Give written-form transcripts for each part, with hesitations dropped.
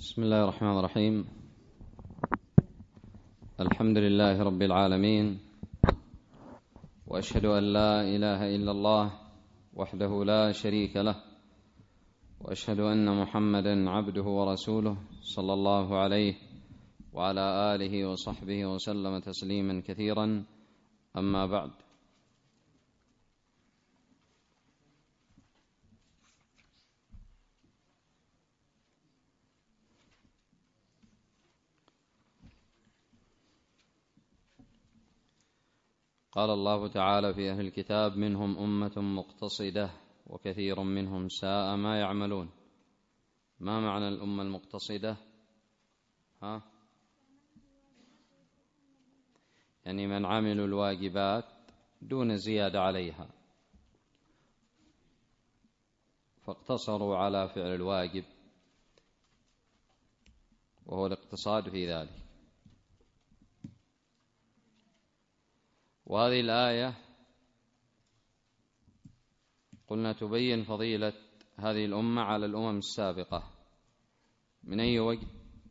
بسم الله الرحمن الرحيم. الحمد لله رب العالمين، وأشهد أن لا إله إلا الله وحده لا شريك له، وأشهد أن محمدا عبده ورسوله صلى الله عليه وعلى آله وصحبه وسلم تسليما كثيرا. أما بعد، قال الله تعالى في أهل الكتاب: منهم أمة مقتصدة وكثير منهم ساء ما يعملون. ما معنى الأمة المقتصدة؟ يعني من عملوا الواجبات دون زيادة عليها، فاقتصروا على فعل الواجب، وهو الاقتصاد في ذلك. وهذه الآية قلنا تبين فضيلة هذه الأمة على الأمم السابقة. من أي وجه؟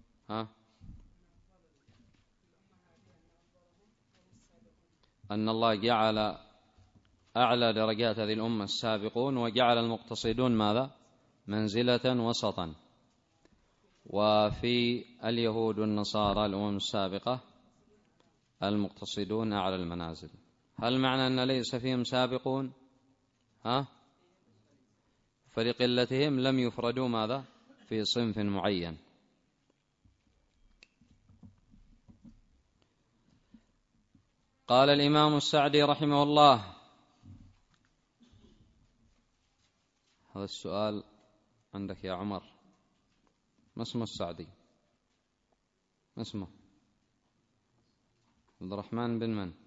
أن الله جعل أعلى درجات هذه الأمة السابقون، وجعل المقتصدون ماذا؟ منزلة وسطا. وفي اليهود والنصارى الأمم السابقة المقتصدون أعلى المنازل. هل معنى أن ليس فيهم سابقون؟ فلقلتهم لم يفردوا ماذا؟ في صنف معين. قال الإمام السعدي رحمه الله: هذا السؤال عندك يا عمر، ما اسمه السعدي؟ ما اسمه؟ عبد الرحمن بن من؟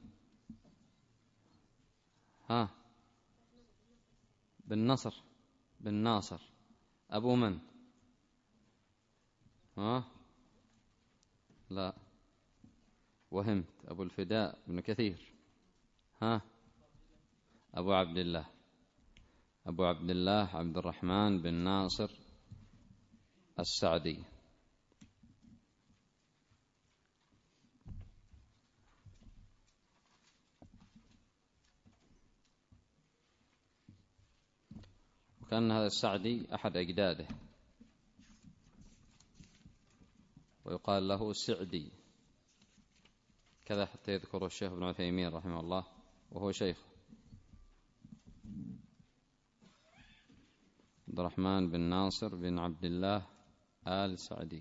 بن نصر، بن ناصر. أبو من؟ لا، وهمت. أبو الفداء بن كثير. أبو عبد الله، أبو عبد الله عبد الرحمن بن ناصر السعدي. وكان هذا السعدي أحد أجداده، ويقال له سعدي كذا، حتى يذكر الشيخ ابن عثيمين رحمه الله وهو شيخ. عبد الرحمن بن ناصر بن عبد الله آل سعدي.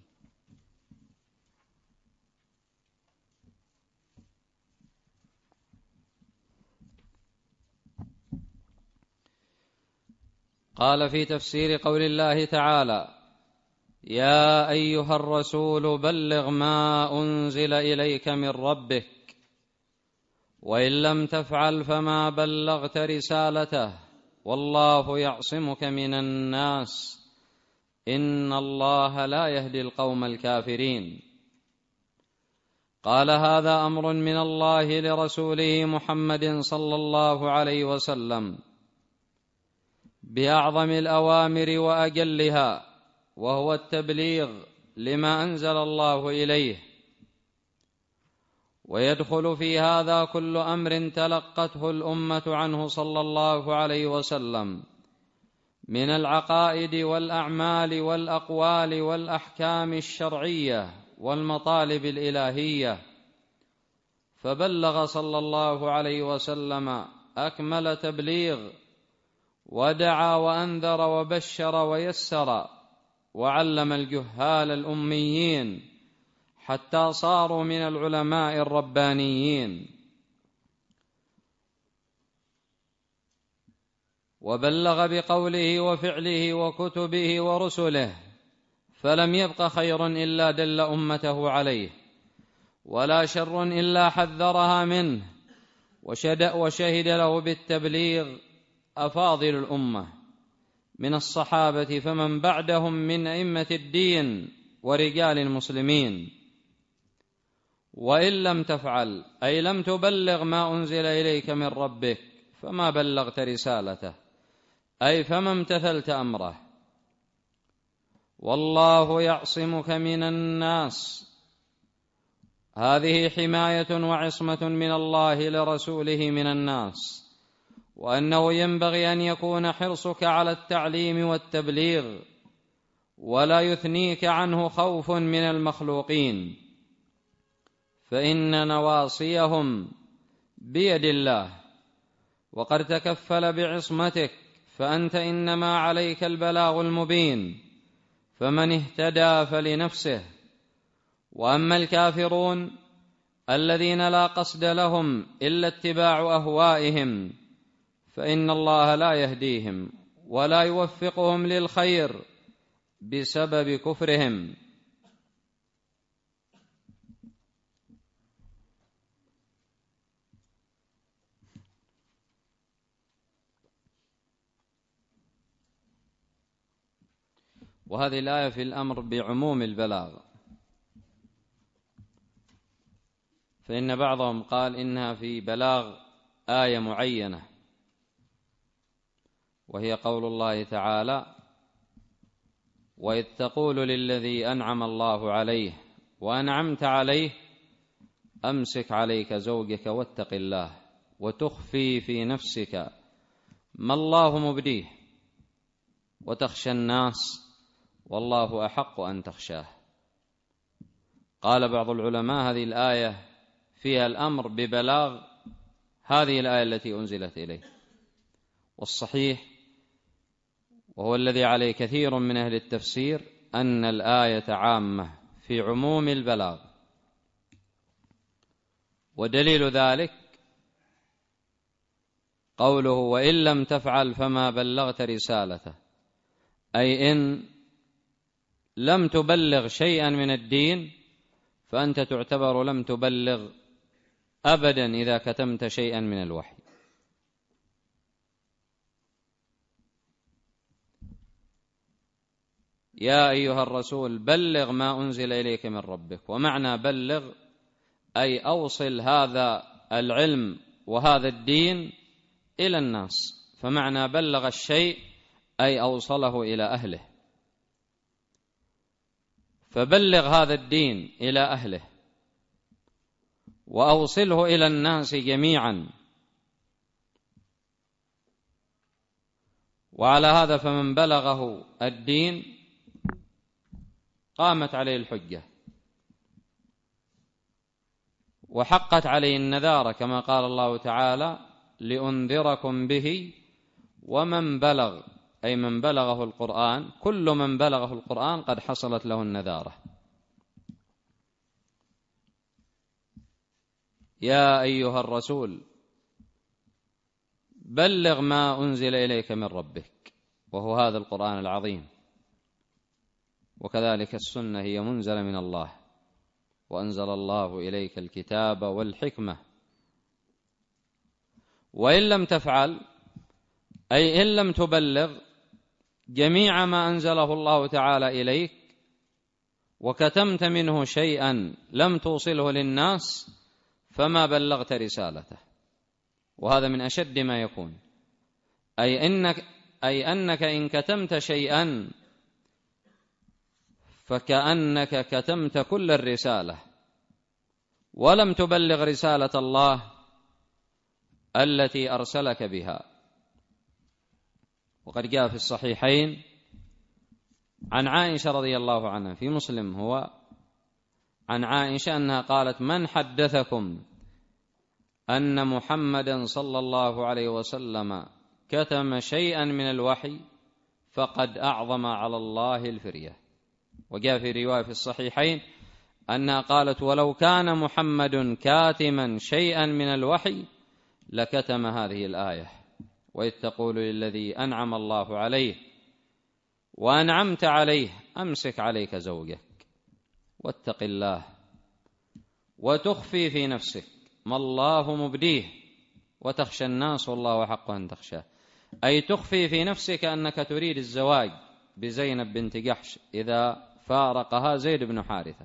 قال في تفسير قول الله تعالى: يا أيها الرسول بلغ ما أنزل إليك من ربك وإن لم تفعل فما بلغت رسالته والله يعصمك من الناس إن الله لا يهدي القوم الكافرين. قال: هذا أمر من الله لرسوله محمد صلى الله عليه وسلم بأعظم الأوامر وأجلها، وهو التبليغ لما أنزل الله إليه. ويدخل في هذا كل أمر تلقته الأمة عنه صلى الله عليه وسلم من العقائد والأعمال والأقوال والأحكام الشرعية والمطالب الإلهية. فبلغ صلى الله عليه وسلم أكمل تبليغ، ودعا وأنذر وبشر ويسر، وعلم الجهال الأميين حتى صاروا من العلماء الربانيين. وبلغ بقوله وفعله وكتبه ورسله، فلم يبق خير إلا دل أمته عليه، ولا شر إلا حذرها منه. وشهد له بالتبليغ أفاضل الأمة من الصحابة فمن بعدهم من أئمة الدين ورجال المسلمين. وإن لم تفعل أي لم تبلغ ما أنزل إليك من ربك فما بلغت رسالته، أي فما امتثلت أمره. والله يعصمك من الناس. هذه حماية وعصمة من الله لرسوله من الناس، وأنه ينبغي أن يكون حرصك على التعليم والتبليغ، ولا يثنيك عنه خوف من المخلوقين، فإن نواصيهم بيد الله، وقد تكفل بعصمتك، فأنت إنما عليك البلاغ المبين، فمن اهتدى فلنفسه. وأما الكافرون الذين لا قصد لهم إلا اتباع أهوائهم فإن الله لا يهديهم ولا يوفقهم للخير بسبب كفرهم. وهذه الآية في الأمر بعموم البلاغ، فإن بعضهم قال إنها في بلاغ آية معينة، وهي قول الله تعالى: وإذ تقول للذي أنعم الله عليه وأنعمت عليه أمسك عليك زوجك واتق الله وتخفي في نفسك ما الله مبديه وتخشى الناس والله أحق أن تخشاه. قال بعض العلماء هذه الآية فيها الأمر ببلاغ هذه الآية التي أنزلت إليه، والصحيح وهو الذي عليه كثير من أهل التفسير أن الآية عامة في عموم البلاغ، ودليل ذلك قوله: وإن لم تفعل فما بلغت رسالته، أي إن لم تبلغ شيئا من الدين فأنت تعتبر لم تبلغ أبدا إذا كتمت شيئا من الوحي. يا أيها الرسول بلغ ما أنزل إليك من ربك. ومعنى بلغ أي أوصل هذا العلم وهذا الدين إلى الناس، فمعنى بلغ الشيء أي أوصله إلى أهله، فبلغ هذا الدين إلى أهله وأوصله إلى الناس جميعا. وعلى هذا فمن بلغه الدين قامت عليه الحجة وحقت عليه النذارة، كما قال الله تعالى: لأنذركم به ومن بلغ، أي من بلغه القرآن، كل من بلغه القرآن قد حصلت له النذارة. يا أيها الرسول بلغ ما أنزل إليك من ربك، وهو هذا القرآن العظيم، وكذلك السنة هي منزلة من الله، وأنزل الله إليك الكتاب والحكمة. وإن لم تفعل أي إن لم تبلغ جميع ما أنزله الله تعالى إليك وكتمت منه شيئا لم توصله للناس فما بلغت رسالته. وهذا من أشد ما يكون، أي أنك إن كتمت شيئا فكأنك كتمت كل الرسالة ولم تبلغ رسالة الله التي أرسلك بها. وقد جاء في الصحيحين عن عائشة رضي الله عنها في مسلم، هو عن عائشة أنها قالت: من حدثكم أن محمدا صلى الله عليه وسلم كتم شيئا من الوحي فقد أعظم على الله الفرية. وجاء في رواية في الصحيحين أنها قالت: ولو كان محمد كاتما شيئا من الوحي لكتم هذه الآية: وإذ تقول للذي أنعم الله عليه وأنعمت عليه أمسك عليك زوجك واتق الله وتخفي في نفسك ما الله مبديه وتخشى الناس والله أحق أن تخشاه. أي تخفي في نفسك أنك تريد الزواج بزينب بنت جحش إذا فارقها زيد بن حارثة،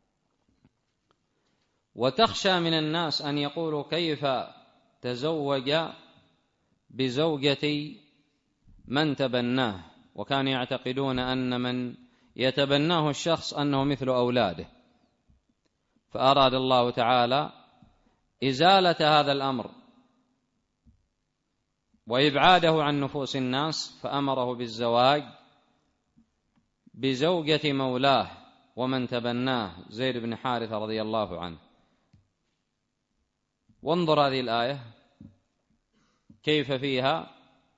وتخشى من الناس أن يقولوا: كيف تزوج بزوجة من تبناه؟ وكانوا يعتقدون أن من يتبناه الشخص أنه مثل أولاده، فأراد الله تعالى إزالة هذا الأمر وإبعاده عن نفوس الناس، فأمره بالزواج بزوجة مولاه ومن تبناه زيد بن حارثة رضي الله عنه. وانظر هذه الآية كيف فيها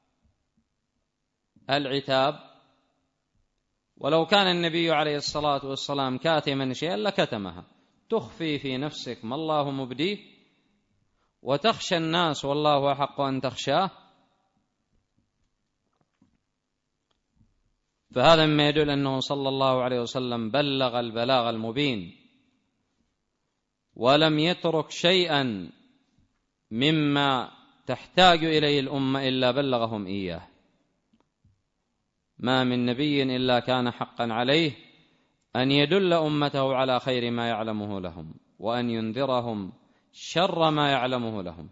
العتاب، ولو كان النبي عليه الصلاة والسلام كاتما شيئا لكتمها، تخفي في نفسك ما الله مبديه وتخشى الناس والله أحق أن تخشاه. فهذا مما يدل أنه صلى الله عليه وسلم بلغ البلاغ المبين، ولم يترك شيئا مما تحتاج إليه الأمة إلا بلغهم إياه. ما من نبي إلا كان حقا عليه أن يدل أمته على خير ما يعلمه لهم وأن ينذرهم شر ما يعلمه لهم.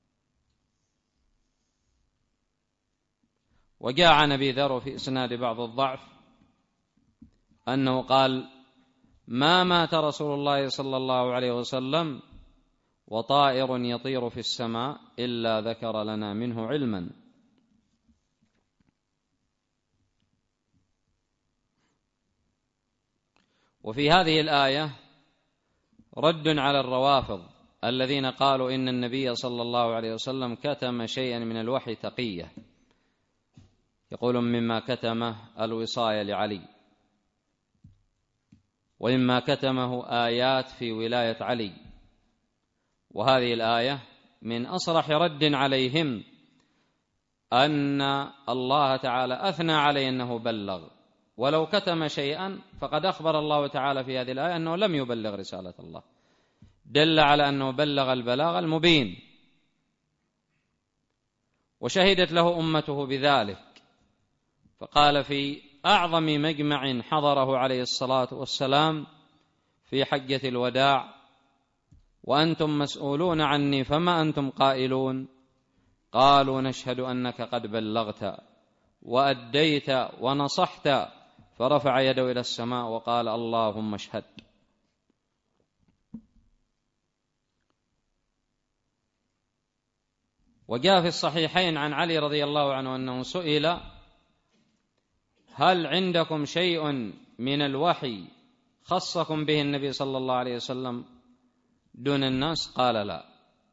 وجاء عن أبي ذر في إسناد بعض الضعف أنه قال: ما مات رسول الله صلى الله عليه وسلم وطائر يطير في السماء إلا ذكر لنا منه علما. وفي هذه الآية رد على الروافض الذين قالوا إن النبي صلى الله عليه وسلم كتم شيئا من الوحي تقية، يقولون مما كتمه الوصاية لعلي، وإما كتمه آيات في ولاية علي. وهذه الآية من أصرح رد عليهم أن الله تعالى أثنى عليه أنه بلغ، ولو كتم شيئا فقد أخبر الله تعالى في هذه الآية أنه لم يبلغ رسالة الله، دل على أنه بلغ البلاغ المبين، وشهدت له أمته بذلك. فقال في أعظم مجمع حضره عليه الصلاة والسلام في حجة الوداع: وأنتم مسؤولون عني فما أنتم قائلون؟ قالوا: نشهد أنك قد بلغت وأديت ونصحت. فرفع يده إلى السماء وقال: اللهم اشهد. وجاء في الصحيحين عن علي رضي الله عنه أنه سئل: هل عندكم شيء من الوحي خصكم به النبي صلى الله عليه وسلم دون الناس؟ قال: لا،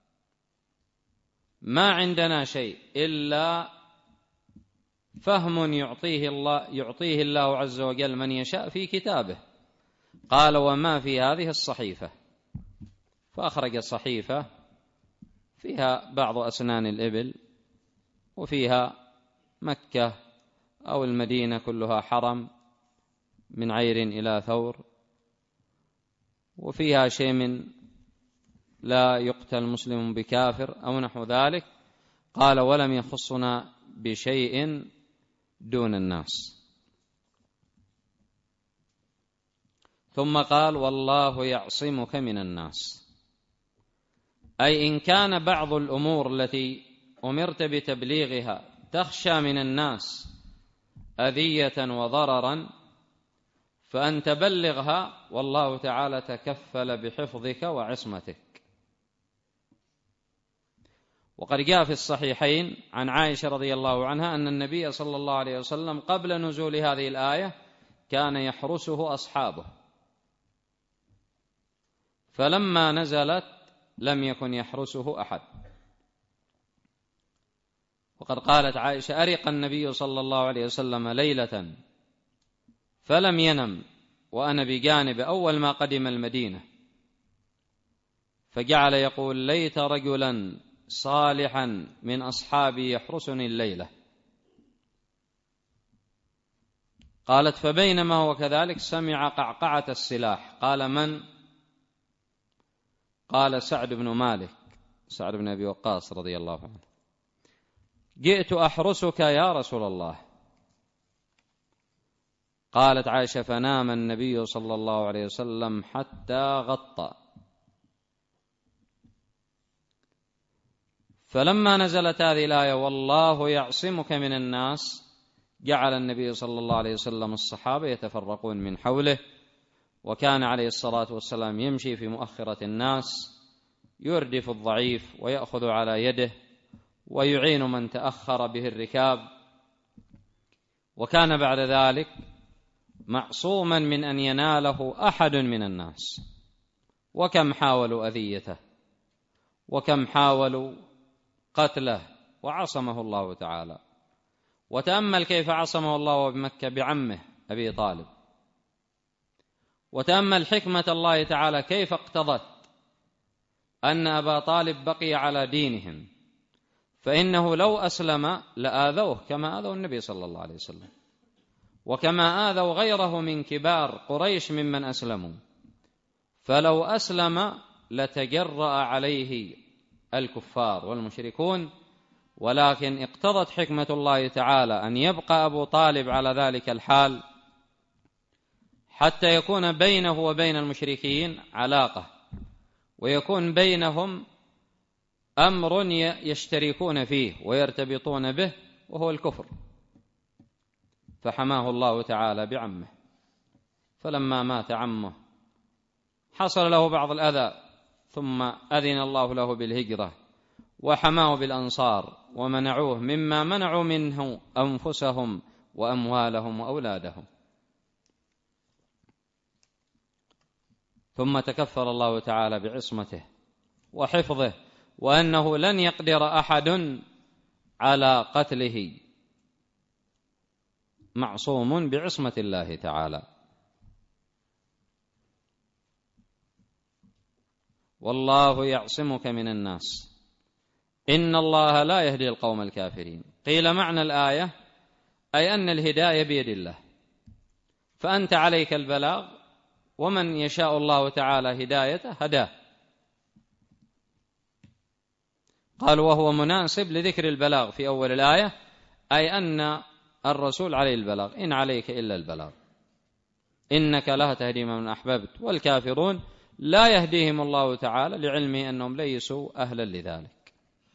ما عندنا شيء إلا فهم يعطيه الله عز وجل من يشاء في كتابه. قال: وما في هذه الصحيفة؟ فأخرج صحيفة فيها بعض أسنان الإبل، وفيها مكة أو المدينة كلها حرم من عير إلى ثور، وفيها شيء من لا يقتل مسلم بكافر أو نحو ذلك. قال: ولم يخصنا بشيء دون الناس. ثم قال: والله يعصمك من الناس، أي إن كان بعض الأمور التي أمرت بتبليغها تخشى من الناس أذية وضررا فأن تبلغها، والله تعالى تكفل بحفظك وعصمتك. وقد جاء في الصحيحين عن عائشة رضي الله عنها أن النبي صلى الله عليه وسلم قبل نزول هذه الآية كان يحرسه أصحابه، فلما نزلت لم يكن يحرسه أحد. وقد قالت عائشة: أرق النبي صلى الله عليه وسلم ليلة فلم ينم وأنا بجانب أول ما قدم المدينة، فجعل يقول: ليت رجلا صالحا من أصحابي يحرسني الليلة. قالت: فبينما هو كذلك سمع قعقعة السلاح. قال: من؟ قال: سعد بن مالك، سعد بن أبي وقاص رضي الله عنه. جئت أحرسك يا رسول الله. قالت عائشة: فنام النبي صلى الله عليه وسلم حتى غطى. فلما نزلت هذه الآية: والله يعصمك من الناس، جعل النبي صلى الله عليه وسلم الصحابة يتفرقون من حوله، وكان عليه الصلاة والسلام يمشي في مؤخرة الناس يردف الضعيف ويأخذ على يده ويعين من تأخر به الركاب، وكان بعد ذلك معصوما من أن يناله أحد من الناس. وكم حاولوا أذيته وكم حاولوا قتله وعصمه الله تعالى. وتأمل كيف عصمه الله بمكة بعمه أبي طالب، وتأمل حكمة الله تعالى كيف اقتضت أن أبا طالب بقي على دينهم، فإنه لو أسلم لآذوه كما آذوا النبي صلى الله عليه وسلم، وكما آذوا غيره من كبار قريش ممن أسلموا، فلو أسلم لتجرأ عليه الكفار والمشركون، ولكن اقتضت حكمة الله تعالى أن يبقى أبو طالب على ذلك الحال حتى يكون بينه وبين المشركين علاقة، ويكون بينهم أمر يشتركون فيه ويرتبطون به، وهو الكفر، فحماه الله تعالى بعمه. فلما مات عمه حصل له بعض الأذى، ثم أذن الله له بالهجرة وحماه بالأنصار ومنعوه مما منعوا منه أنفسهم وأموالهم وأولادهم. ثم تكفل الله تعالى بعصمته وحفظه، وأنه لن يقدر أحد على قتله، معصوم بعصمة الله تعالى. والله يعصمك من الناس إن الله لا يهدي القوم الكافرين. قيل معنى الآية أي أن الهداية بيد الله، فأنت عليك البلاغ، ومن يشاء الله تعالى هدايته هداه. قال وهو مناسب لذكر البلاغ في أول الآية، أي أن الرسول عليه البلاغ، إن عليك إلا البلاغ، إنك لا تهدي من أحببت، والكافرون لا يهديهم الله تعالى لعلمه أنهم ليسوا أهلا لذلك.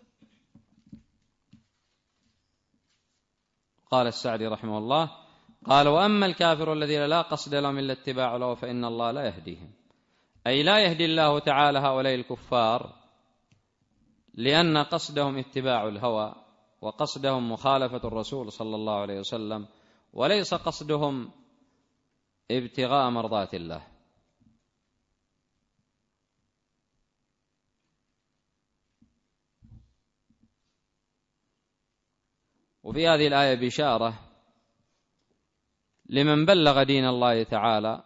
قال السعدي رحمه الله قال وأما الكافر الذين لا قصد لهم إلا اتباع له فإن الله لا يهديهم، أي لا يهدي الله تعالى هؤلاء الكفار لأن قصدهم اتباع الهوى، وقصدهم مخالفة الرسول صلى الله عليه وسلم، وليس قصدهم ابتغاء مرضات الله. وفي هذه الآية بشارة لمن بلغ دين الله تعالى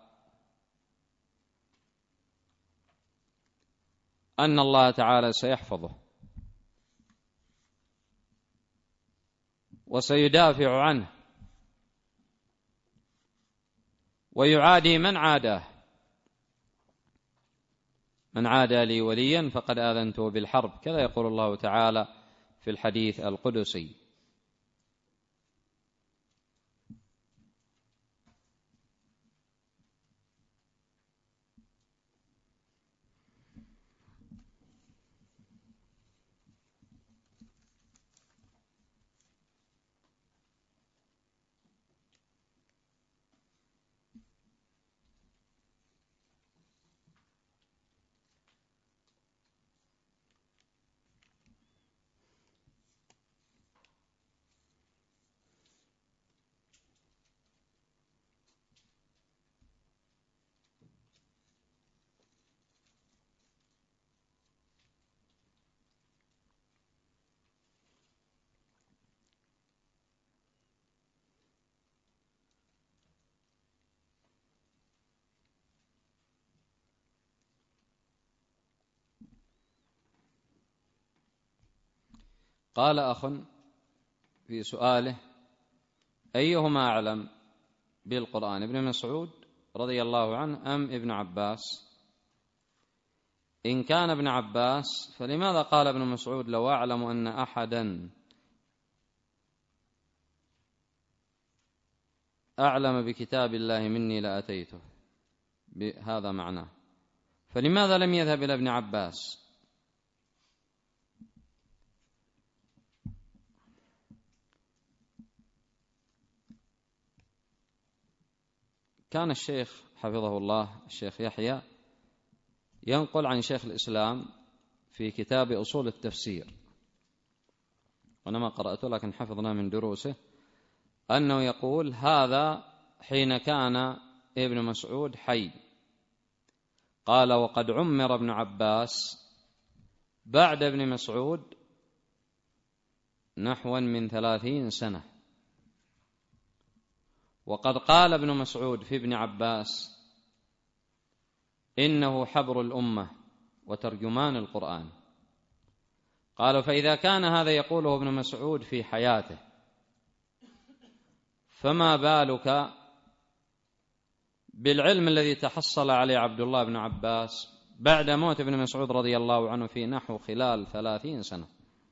أن الله تعالى سيحفظه وسيدافع عنه ويعادي من عاداه. من عادى لي وليا فقد آذنته بالحرب، كذا يقول الله تعالى في الحديث القدسي. قال أخ في سؤاله أيهما أعلم بالقرآن، ابن مسعود رضي الله عنه أم ابن عباس؟ إن كان ابن عباس فلماذا قال ابن مسعود لو أعلم أن أحدا أعلم بكتاب الله مني لأتيته، بهذا معناه، فلماذا لم يذهب إلى ابن عباس؟ كان الشيخ حفظه الله الشيخ يحيى ينقل عن شيخ الإسلام في كتاب أصول التفسير، وأنا ما قرأته لكن حفظنا من دروسه، أنه يقول هذا حين كان ابن مسعود حي، قال وقد عمر ابن عباس بعد ابن مسعود نحو من 30 سنة، وقد قال ابن مسعود في ابن عباس إنه حبر الأمة وترجمان القرآن. قالوا فإذا كان هذا يقوله ابن مسعود في حياته فما بالك بالعلم الذي تحصل عليه عبد الله بن عباس بعد موت ابن مسعود رضي الله عنه في نحو خلال 30 سنة.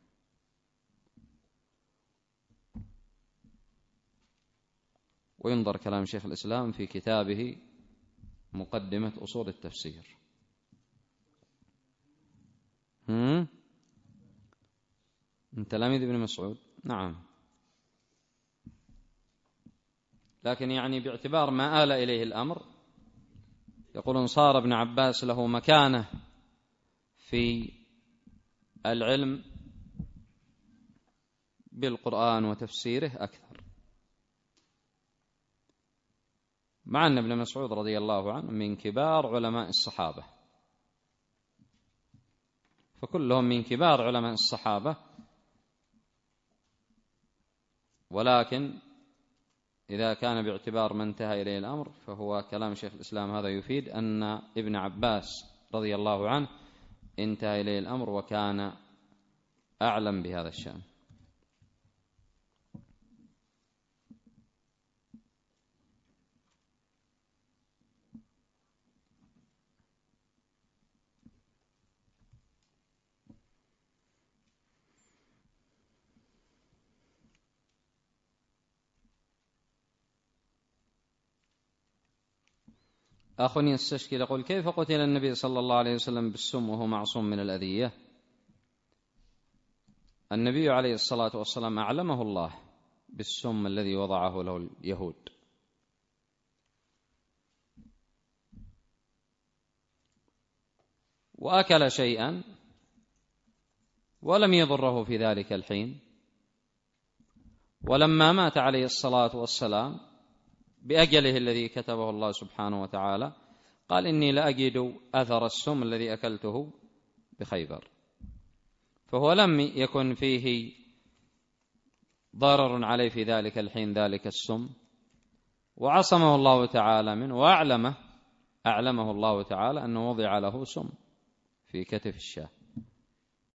وينظر كلام شيخ الإسلام في كتابه مقدمة أصول التفسير. من تلاميذ ابن مسعود، نعم، لكن يعني باعتبار ما آل إليه الأمر يقولون صار ابن عباس له مكانة في العلم بالقرآن وتفسيره أكثر، مع أن ابن مسعود رضي الله عنه من كبار علماء الصحابة، فكلهم من كبار علماء الصحابة، ولكن إذا كان باعتبار ما انتهى إليه الأمر فهو كلام شيخ الإسلام هذا يفيد أن ابن عباس رضي الله عنه انتهى إليه الأمر وكان أعلم بهذا الشأن. أخ يستشكل يقول كيف قتل النبي صلى الله عليه وسلم بالسم وهو معصوم من الأذية؟ النبي عليه الصلاة والسلام أعلمه الله بالسم الذي وضعه له اليهود، وأكل شيئا ولم يضره في ذلك الحين، ولما مات عليه الصلاة والسلام بأجله الذي كتبه الله سبحانه وتعالى قال إني لأجد أثر السم الذي أكلته بخيبر، فهو لم يكن فيه ضرر عليه في ذلك الحين ذلك السم، وعصمه الله تعالى منه، وأعلمه الله تعالى أنه وضع له سم في كتف الشاة.